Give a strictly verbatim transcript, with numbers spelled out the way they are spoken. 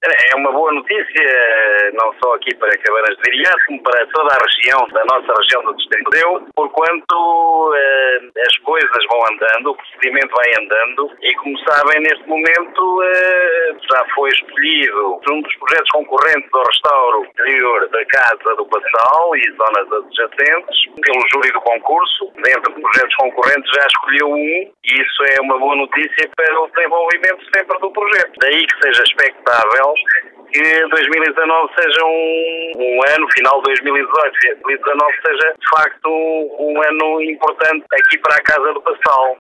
É uma boa notícia, não só aqui para Cabanas de Viriato, como para toda a região, da nossa região do Distrito de Deu, porquanto eh, as coisas vão andando, o procedimento vai andando e, como sabem, neste momento eh, já foi escolhido um dos projetos concorrentes ao restauro exterior da Casa do Passal e zonas adjacentes pelo júri do concurso. Dentro de projetos concorrentes já escolheu um e isso é uma boa notícia para o desenvolvimento sempre do projeto. Daí que seja expectável que dois mil e dezanove seja um, um ano, final de dois mil e dezoito, dois mil e dezanove seja de facto um, um ano importante aqui para a Casa do Passal.